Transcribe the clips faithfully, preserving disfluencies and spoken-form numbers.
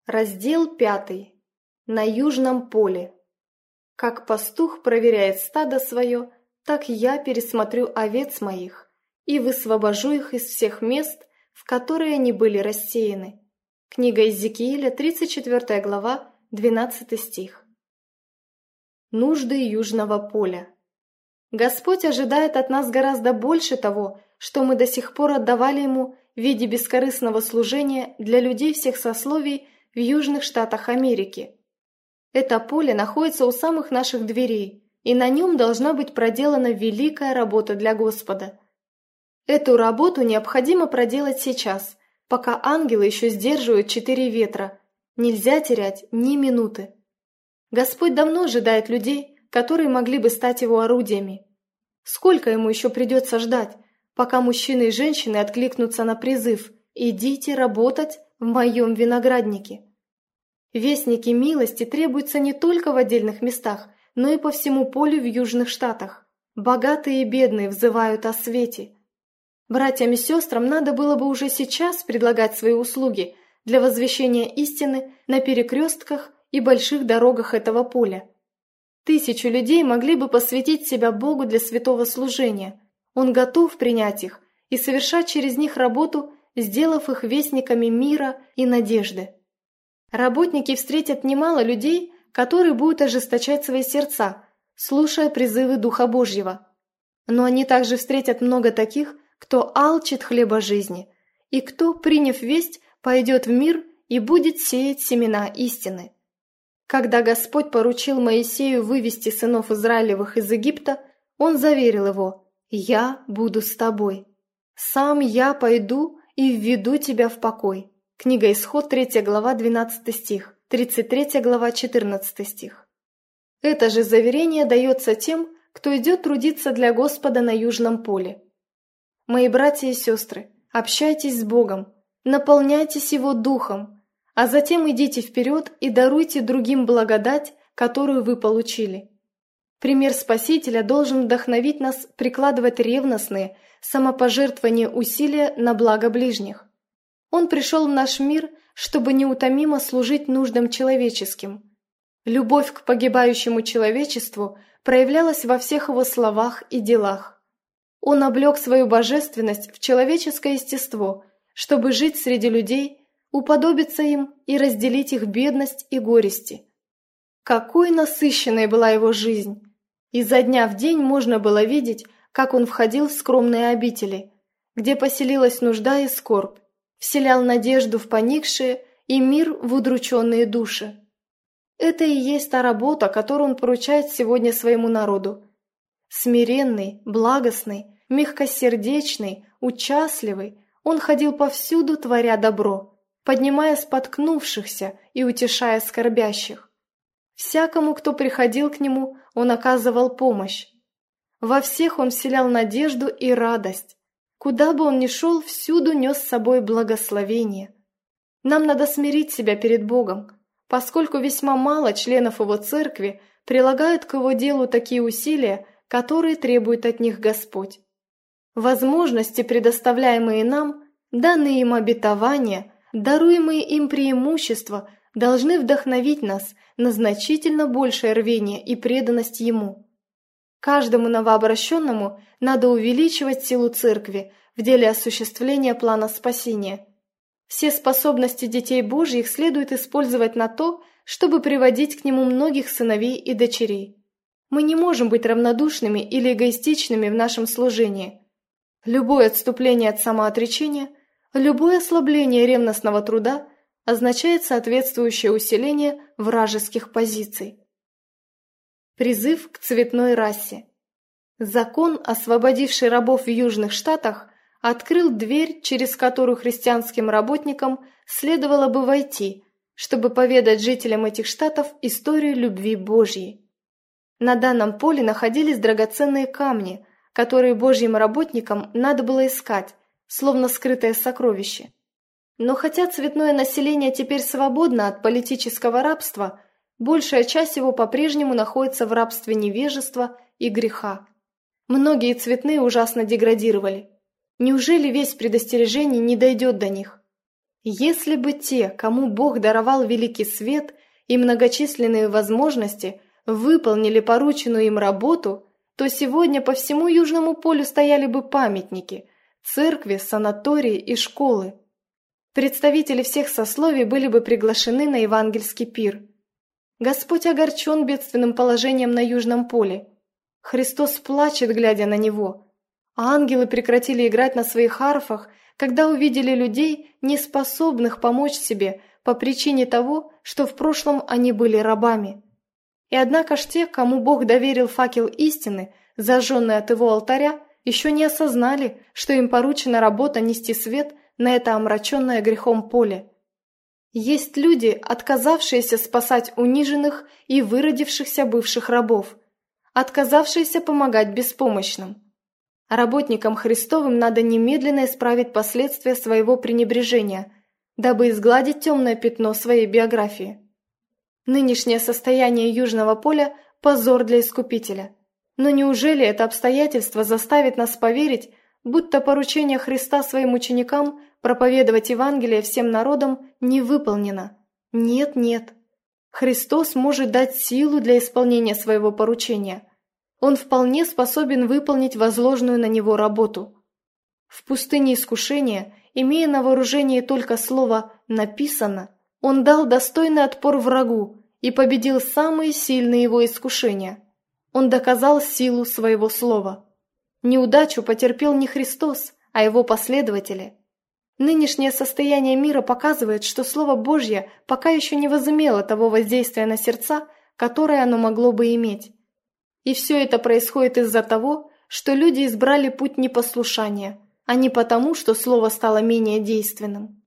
Раздел пятый. На южном поле. Как пастух проверяет стадо свое, так я пересмотрю овец моих и высвобожу их из всех мест, в которые они были рассеяны. Книга Иезекииля, тридцать четвёртая глава, двенадцатый стих. Нужды южного поля. Господь ожидает от нас гораздо больше того, что мы до сих пор отдавали Ему в виде бескорыстного служения для людей всех сословий в Южных Штатах Америки. Это поле находится у самых наших дверей, и на нем должна быть проделана великая работа для Господа. Эту работу необходимо проделать сейчас, пока ангелы еще сдерживают четыре ветра. Нельзя терять ни минуты. Господь давно ожидает людей, которые могли бы стать Его орудиями. Сколько Ему еще придется ждать, пока мужчины и женщины откликнутся на призыв «Идите работать в моем винограднике». Вестники милости требуются не только в отдельных местах, но и по всему полю в Южных Штатах. Богатые и бедные взывают о свете. Братьям и сестрам надо было бы уже сейчас предлагать свои услуги для возвещения истины на перекрестках и больших дорогах этого поля. Тысячу людей могли бы посвятить себя Богу для святого служения. Он готов принять их и совершать через них работу, сделав их вестниками мира и надежды. Работники встретят немало людей, которые будут ожесточать свои сердца, слушая призывы Духа Божьего. Но они также встретят много таких, кто алчит хлеба жизни, и кто, приняв весть, пойдет в мир и будет сеять семена истины. Когда Господь поручил Моисею вывести сынов Израилевых из Египта, Он заверил его: «Я буду с тобой. Сам я пойду и введу тебя в покой». Книга Исход, третья глава, двенадцатый стих, тридцать третья глава, четырнадцатый стих. Это же заверение дается тем, кто идет трудиться для Господа на южном поле. Мои братья и сестры, общайтесь с Богом, наполняйтесь Его Духом, а затем идите вперед и даруйте другим благодать, которую вы получили. Пример Спасителя должен вдохновить нас прикладывать ревностные, самопожертвования усилия на благо ближних. Он пришел в наш мир, чтобы неутомимо служить нуждам человеческим. Любовь к погибающему человечеству проявлялась во всех его словах и делах. Он облег свою божественность в человеческое естество, чтобы жить среди людей, уподобиться им и разделить их бедность и горести. Какой насыщенной была его жизнь! Изо дня в день можно было видеть, как он входил в скромные обители, где поселилась нужда и скорбь, вселял надежду в поникшие и мир в удрученные души. Это и есть та работа, которую он поручает сегодня своему народу. Смиренный, благостный, мягкосердечный, участливый, он ходил повсюду, творя добро, поднимая споткнувшихся и утешая скорбящих. Всякому, кто приходил к нему, он оказывал помощь. Во всех он вселял надежду и радость. Куда бы он ни шел, всюду нес с собой благословение. Нам надо смирить себя перед Богом, поскольку весьма мало членов Его церкви прилагают к Его делу такие усилия, которые требует от них Господь. Возможности, предоставляемые нам, данные им обетования, даруемые им преимущества, должны вдохновить нас на значительно большее рвение и преданность Ему. Каждому новообращенному надо увеличивать силу церкви в деле осуществления плана спасения. Все способности детей Божьих следует использовать на то, чтобы приводить к Нему многих сыновей и дочерей. Мы не можем быть равнодушными или эгоистичными в нашем служении. Любое отступление от самоотречения, любое ослабление ревностного труда означает соответствующее усиление вражеских позиций. Призыв к цветной расе. Закон, освободивший рабов в Южных Штатах, открыл дверь, через которую христианским работникам следовало бы войти, чтобы поведать жителям этих штатов историю любви Божьей. На данном поле находились драгоценные камни, которые Божьим работникам надо было искать, словно скрытое сокровище. Но хотя цветное население теперь свободно от политического рабства, большая часть его по-прежнему находится в рабстве невежества и греха. Многие цветные ужасно деградировали. Неужели весть предостережений не дойдет до них? Если бы те, кому Бог даровал великий свет и многочисленные возможности, выполнили порученную им работу, то сегодня по всему Южному полю стояли бы памятники, церкви, санатории и школы. Представители всех сословий были бы приглашены на евангельский пир. Господь огорчен бедственным положением на Южном поле. Христос плачет, глядя на него. А ангелы прекратили играть на своих арфах, когда увидели людей, неспособных помочь себе по причине того, что в прошлом они были рабами. И однако ж те, кому Бог доверил факел истины, зажженный от его алтаря, еще не осознали, что им поручена работа нести свет на это омраченное грехом поле. Есть люди, отказавшиеся спасать униженных и выродившихся бывших рабов, отказавшиеся помогать беспомощным. Работникам Христовым надо немедленно исправить последствия своего пренебрежения, дабы изгладить темное пятно своей биографии. Нынешнее состояние Южного поля – позор для Искупителя. Но неужели это обстоятельство заставит нас поверить, будто поручение Христа своим ученикам проповедовать Евангелие всем народам не выполнено? Нет, нет. Христос может дать силу для исполнения своего поручения. Он вполне способен выполнить возложенную на него работу. В пустыне искушения, имея на вооружении только слово «написано», он дал достойный отпор врагу и победил самые сильные его искушения. Он доказал силу своего слова. Неудачу потерпел не Христос, а его последователи. Нынешнее состояние мира показывает, что Слово Божье пока еще не возымело того воздействия на сердца, которое оно могло бы иметь. И все это происходит из-за того, что люди избрали путь непослушания, а не потому, что Слово стало менее действенным.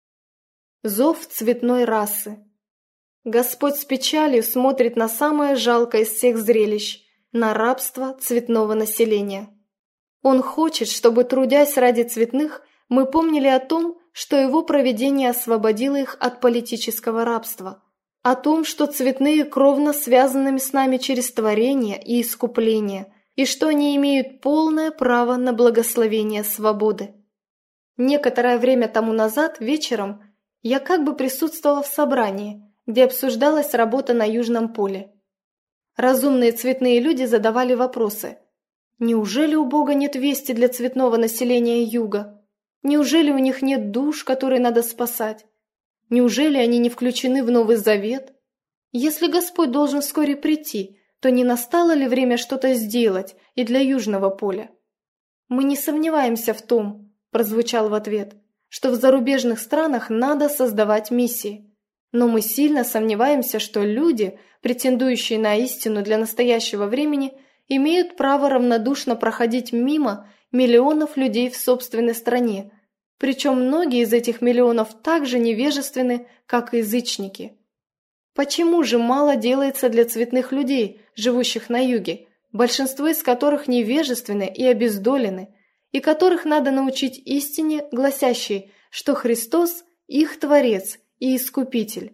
Зов цветной расы. Господь с печалью смотрит на самое жалкое из всех зрелищ, на рабство цветного населения. Он хочет, чтобы, трудясь ради цветных, мы помнили о том, что его провидение освободило их от политического рабства, о том, что цветные кровно связанными с нами через творение и искупление, и что они имеют полное право на благословение свободы. Некоторое время тому назад, вечером, я как бы присутствовала в собрании, где обсуждалась работа на Южном поле. Разумные цветные люди задавали вопросы. Неужели у Бога нет вести для цветного населения Юга? Неужели у них нет душ, которые надо спасать? Неужели они не включены в Новый Завет? Если Господь должен вскоре прийти, то не настало ли время что-то сделать и для Южного поля? Мы не сомневаемся в том, прозвучал в ответ, что в зарубежных странах надо создавать миссии. Но мы сильно сомневаемся, что люди, претендующие на истину для настоящего времени, имеют право равнодушно проходить мимо миллионов людей в собственной стране, причем многие из этих миллионов так же невежественны, как и язычники. Почему же мало делается для цветных людей, живущих на юге, большинство из которых невежественны и обездолены, и которых надо научить истине, гласящей, что Христос – их Творец и Искупитель?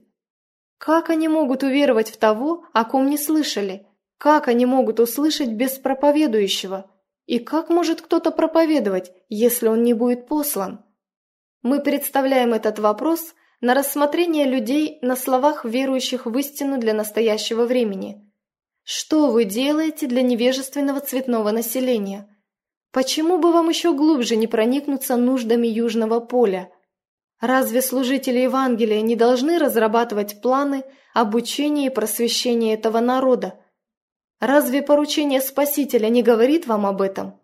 Как они могут уверовать в того, о ком не слышали? Как они могут услышать без проповедующего? И как может кто-то проповедовать, если он не будет послан? Мы представляем этот вопрос на рассмотрение людей на словах верующих в истину для настоящего времени. Что вы делаете для невежественного цветного населения? Почему бы вам еще глубже не проникнуться нуждами Южного поля? Разве служители Евангелия не должны разрабатывать планы обучения и просвещения этого народа? Разве поручение Спасителя не говорит вам об этом?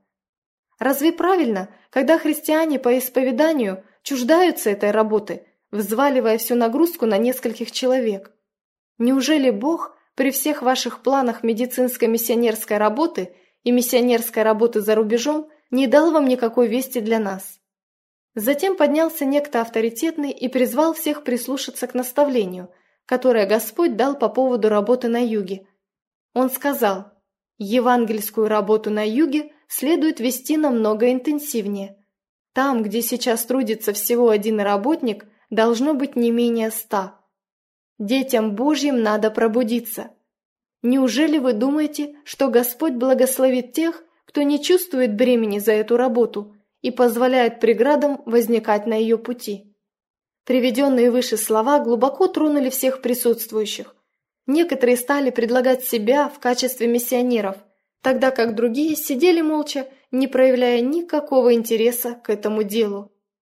Разве правильно, когда христиане по исповеданию чуждаются этой работы, взваливая всю нагрузку на нескольких человек? Неужели Бог при всех ваших планах медицинской миссионерской работы и миссионерской работы за рубежом не дал вам никакой вести для нас? Затем поднялся некто авторитетный и призвал всех прислушаться к наставлению, которое Господь дал по поводу работы на юге. Он сказал: «Евангельскую работу на юге следует вести намного интенсивнее. Там, где сейчас трудится всего один работник, должно быть не менее ста. Детям Божьим надо пробудиться. Неужели вы думаете, что Господь благословит тех, кто не чувствует бремени за эту работу и позволяет преградам возникать на ее пути? Приведенные выше слова глубоко тронули всех присутствующих. Некоторые стали предлагать себя в качестве миссионеров, тогда как другие сидели молча, не проявляя никакого интереса к этому делу.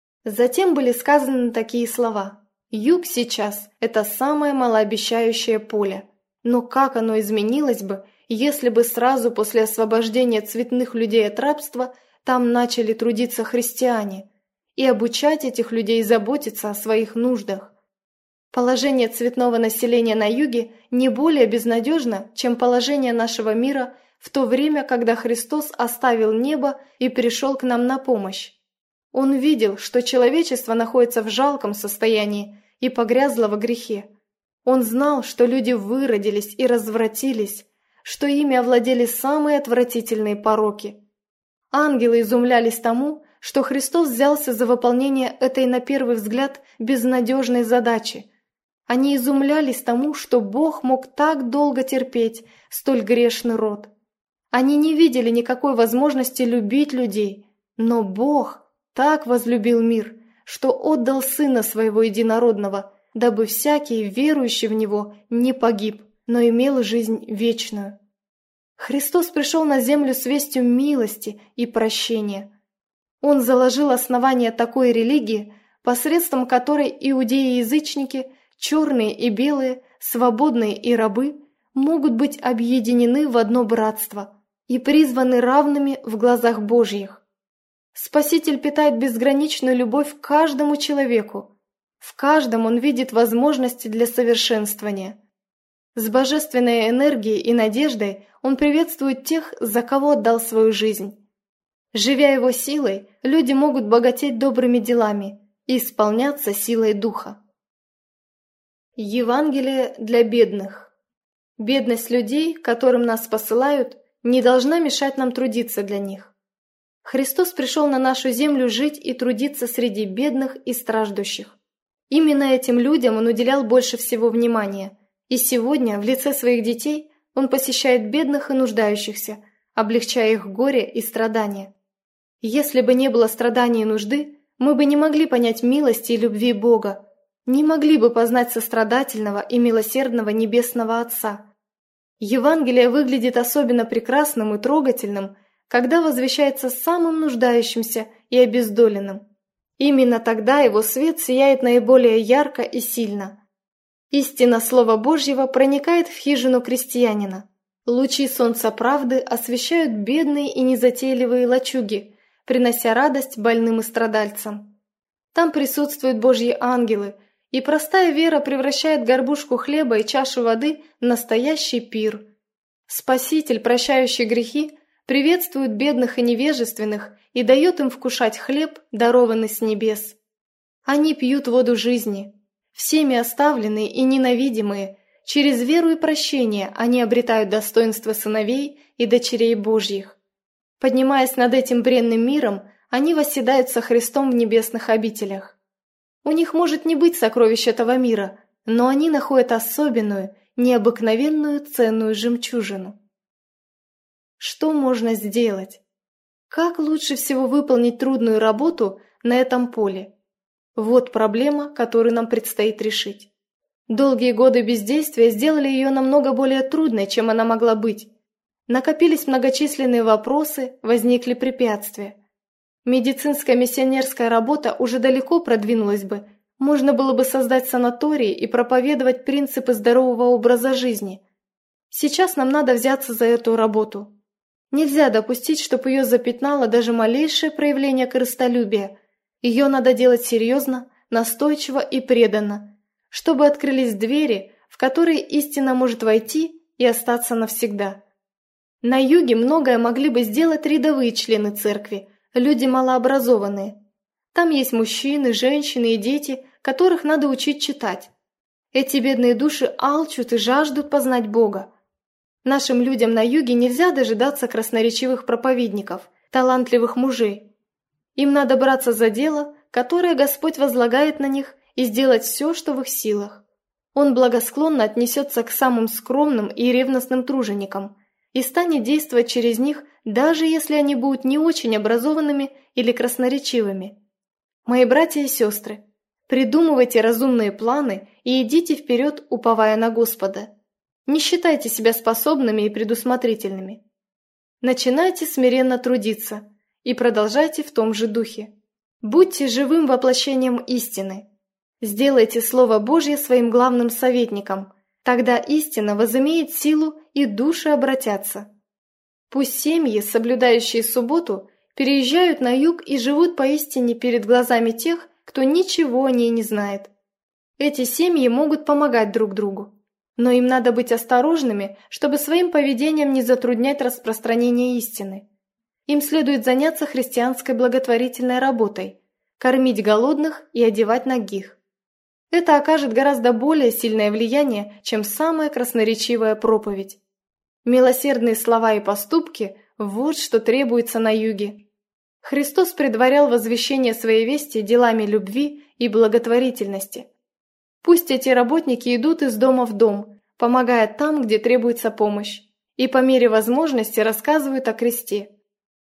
Затем были сказаны такие слова: «Юг сейчас – это самое малообещающее поле. Но как оно изменилось бы, если бы сразу после освобождения цветных людей от рабства там начали трудиться христиане и обучать этих людей заботиться о своих нуждах? Положение цветного населения на юге не более безнадежно, чем положение нашего мира в то время, когда Христос оставил небо и пришел к нам на помощь. Он видел, что человечество находится в жалком состоянии и погрязло во грехе. Он знал, что люди выродились и развратились, что ими овладели самые отвратительные пороки. Ангелы изумлялись тому, что Христос взялся за выполнение этой, на первый взгляд, безнадежной задачи. Они изумлялись тому, что Бог мог так долго терпеть столь грешный род. Они не видели никакой возможности любить людей, но Бог так возлюбил мир, что отдал Сына Своего Единородного, дабы всякий, верующий в Него, не погиб, но имел жизнь вечную. Христос пришел на землю с вестью милости и прощения. Он заложил основание такой религии, посредством которой иудеи и язычники, черные и белые, свободные и рабы, могут быть объединены в одно братство и призваны равными в глазах Божьих. Спаситель питает безграничную любовь к каждому человеку. В каждом он видит возможности для совершенствования. С божественной энергией и надеждой он приветствует тех, за кого отдал свою жизнь. Живя его силой, люди могут богатеть добрыми делами и исполняться силой Духа. Евангелие для бедных. Бедность людей, которым нас посылают, не должна мешать нам трудиться для них. Христос пришел на нашу землю жить и трудиться среди бедных и страждущих. Именно этим людям он уделял больше всего внимания, и сегодня в лице своих детей он посещает бедных и нуждающихся, облегчая их горе и страдания. Если бы не было страданий и нужды, мы бы не могли понять милости и любви Бога, не могли бы познать сострадательного и милосердного Небесного Отца. Евангелие выглядит особенно прекрасным и трогательным, когда возвещается самым нуждающимся и обездоленным. Именно тогда его свет сияет наиболее ярко и сильно. Истина Слова Божьего проникает в хижину крестьянина. Лучи солнца правды освещают бедные и незатейливые лачуги, принося радость больным и страдальцам. Там присутствуют Божьи ангелы, и простая вера превращает горбушку хлеба и чашу воды в настоящий пир. Спаситель, прощающий грехи, приветствует бедных и невежественных и дает им вкушать хлеб, дарованный с небес. Они пьют воду жизни. Всеми оставленные и ненавидимые, через веру и прощение они обретают достоинство сыновей и дочерей Божьих. Поднимаясь над этим бренным миром, они восседают со Христом в небесных обителях. У них может не быть сокровищ этого мира, но они находят особенную, необыкновенную ценную жемчужину. Что можно сделать? Как лучше всего выполнить трудную работу на этом поле? Вот проблема, которую нам предстоит решить. Долгие годы бездействия сделали ее намного более трудной, чем она могла быть. Накопились многочисленные вопросы, возникли препятствия. Медицинская миссионерская работа уже далеко продвинулась бы, можно было бы создать санатории и проповедовать принципы здорового образа жизни. Сейчас нам надо взяться за эту работу. Нельзя допустить, чтобы ее запятнало даже малейшее проявление корыстолюбия. Ее надо делать серьезно, настойчиво и преданно, чтобы открылись двери, в которые истина может войти и остаться навсегда. На юге многое могли бы сделать рядовые члены церкви, люди малообразованные. Там есть мужчины, женщины и дети, которых надо учить читать. Эти бедные души алчут и жаждут познать Бога. Нашим людям на юге нельзя дожидаться красноречивых проповедников, талантливых мужей. Им надо браться за дело, которое Господь возлагает на них, и сделать все, что в их силах. Он благосклонно отнесется к самым скромным и ревностным труженикам и станет действовать через них, даже если они будут не очень образованными или красноречивыми. Мои братья и сестры, Придумывайте разумные планы и идите вперед, уповая на Господа. Не считайте себя способными и предусмотрительными. Начинайте смиренно трудиться и продолжайте в том же духе. Будьте живым воплощением истины. Сделайте Слово Божье своим главным советником, тогда истина возымеет силу и души обратятся. Пусть семьи, соблюдающие субботу, переезжают на юг и живут поистине перед глазами тех, кто ничего о ней не знает. Эти семьи могут помогать друг другу, но им надо быть осторожными, чтобы своим поведением не затруднять распространение истины. Им следует заняться христианской благотворительной работой, кормить голодных и одевать нагих. Это окажет гораздо более сильное влияние, чем самая красноречивая проповедь. Милосердные слова и поступки – вот что требуется на юге. Христос предварял возвещение своей вести делами любви и благотворительности. Пусть эти работники идут из дома в дом, помогая там, где требуется помощь, и по мере возможности рассказывают о кресте.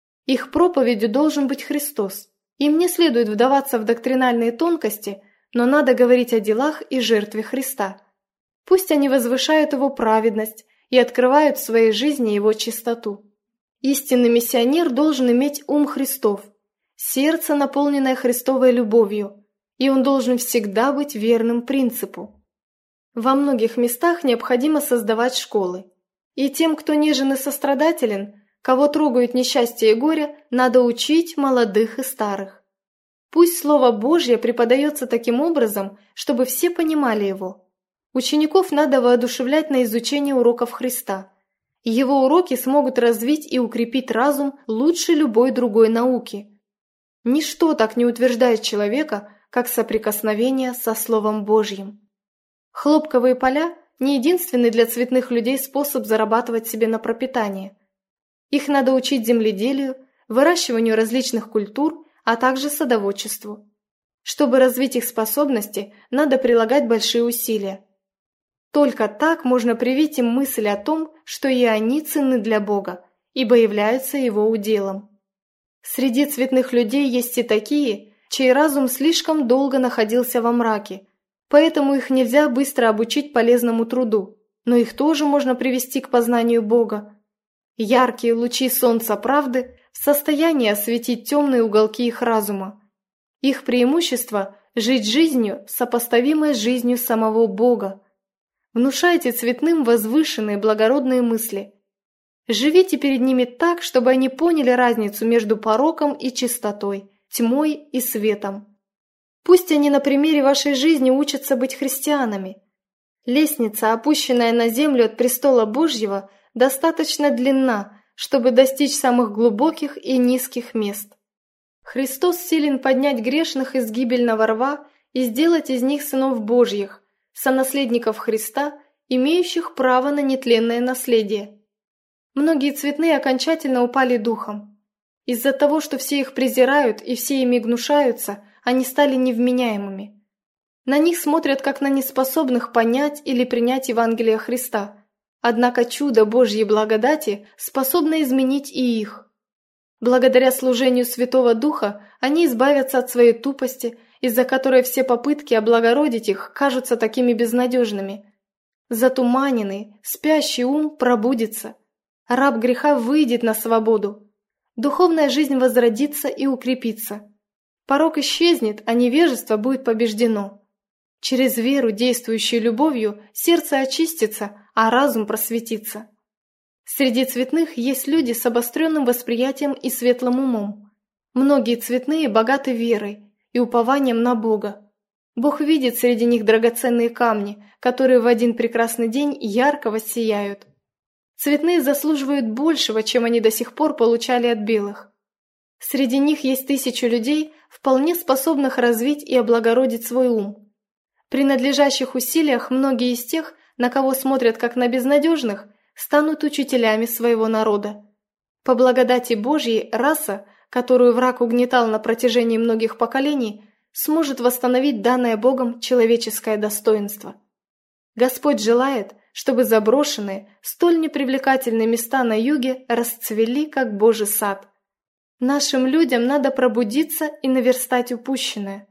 Их проповедью должен быть Христос. Им не следует вдаваться в доктринальные тонкости, но надо говорить о делах и жертве Христа. Пусть они возвышают Его праведность и открывают в своей жизни Его чистоту. Истинный миссионер должен иметь ум Христов, сердце, наполненное Христовой любовью, и он должен всегда быть верным принципу. Во многих местах необходимо создавать школы, и тем, кто нежен и сострадателен, кого трогают несчастье и горе, надо учить молодых и старых. Пусть Слово Божье преподается таким образом, чтобы все понимали его. Учеников надо воодушевлять на изучение уроков Христа. Его уроки смогут развить и укрепить разум лучше любой другой науки. Ничто так не утверждает человека, как соприкосновение со Словом Божьим. Хлопковые поля – не единственный для цветных людей способ зарабатывать себе на пропитание. Их надо учить земледелию, выращиванию различных культур, а также садоводчеству. Чтобы развить их способности, надо прилагать большие усилия. Только так можно привить им мысль о том, что и они ценны для Бога, ибо являются Его уделом. Среди цветных людей есть и такие, чей разум слишком долго находился во мраке, поэтому их нельзя быстро обучить полезному труду, но их тоже можно привести к познанию Бога. Яркие лучи солнца правды в состоянии осветить темные уголки их разума. Их преимущество – жить жизнью, сопоставимой с жизнью самого Бога. Внушайте цветным возвышенные благородные мысли. Живите перед ними так, чтобы они поняли разницу между пороком и чистотой, тьмой и светом. Пусть они на примере вашей жизни учатся быть христианами. Лестница, опущенная на землю от престола Божьего, достаточно длинна, чтобы достичь самых глубоких и низких мест. Христос силен поднять грешных из гибельного рва и сделать из них сынов Божьих, сонаследников Христа, имеющих право на нетленное наследие. Многие цветные окончательно упали духом. Из-за того, что все их презирают и все ими гнушаются, они стали невменяемыми. На них смотрят как на неспособных понять или принять Евангелие Христа. Однако чудо Божьей благодати способно изменить и их. Благодаря служению Святого Духа они избавятся от своей тупости, из-за которой все попытки облагородить их кажутся такими безнадежными. Затуманенный, спящий ум пробудится. Раб греха выйдет на свободу. Духовная жизнь возродится и укрепится. Порок исчезнет, а невежество будет побеждено. Через веру, действующую любовью, сердце очистится, а разум просветится. Среди цветных есть люди с обостренным восприятием и светлым умом. Многие цветные богаты верой и упованием на Бога. Бог видит среди них драгоценные камни, которые в один прекрасный день ярко воссияют. Цветные заслуживают большего, чем они до сих пор получали от белых. Среди них есть тысячи людей, вполне способных развить и облагородить свой ум. При надлежащих усилиях многие из тех, на кого смотрят как на безнадежных, станут учителями своего народа. По благодати Божьей раса, которую враг угнетал на протяжении многих поколений, сможет восстановить данное Богом человеческое достоинство. Господь желает, чтобы заброшенные, столь непривлекательные места на юге расцвели, как Божий сад. Нашим людям надо пробудиться и наверстать упущенное.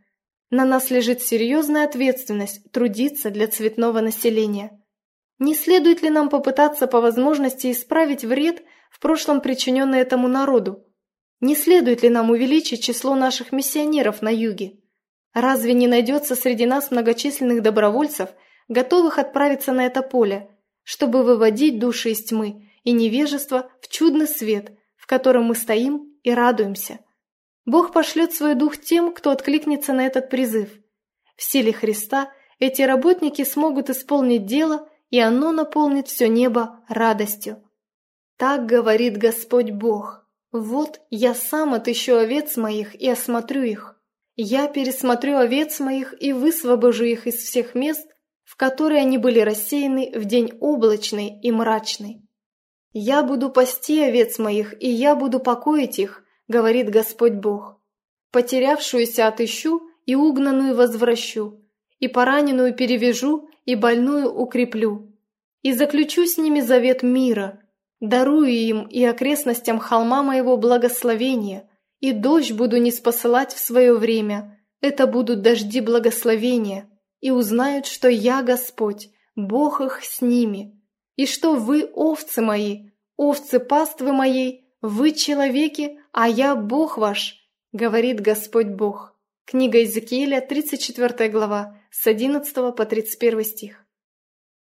На нас лежит серьезная ответственность трудиться для цветного населения. Не следует ли нам попытаться по возможности исправить вред, в прошлом причиненный этому народу? Не следует ли нам увеличить число наших миссионеров на юге? Разве не найдется среди нас многочисленных добровольцев, готовых отправиться на это поле, чтобы выводить души из тьмы и невежества в чудный свет, в котором мы стоим и радуемся? Бог пошлет свой дух тем, кто откликнется на этот призыв. В силе Христа эти работники смогут исполнить дело, и оно наполнит все небо радостью. Так говорит Господь Бог. Вот я сам отыщу овец моих и осмотрю их. Я пересмотрю овец моих и высвобожу их из всех мест, в которые они были рассеяны в день облачный и мрачный. Я буду пасти овец моих, и я буду покоить их, говорит Господь Бог. Потерявшуюся отыщу и угнанную возвращу, и пораненную перевяжу, и больную укреплю. И заключу с ними завет мира, дарую им и окрестностям холма моего благословения, и дождь буду ниспосылать в свое время, это будут дожди благословения, и узнают, что я Господь, Бог их с ними, и что вы овцы мои, овцы паствы моей, вы человеки, а я Бог ваш, говорит Господь Бог. Книга Иезекииля, тридцать четвёртая глава, с одиннадцатого по тридцать первый стих.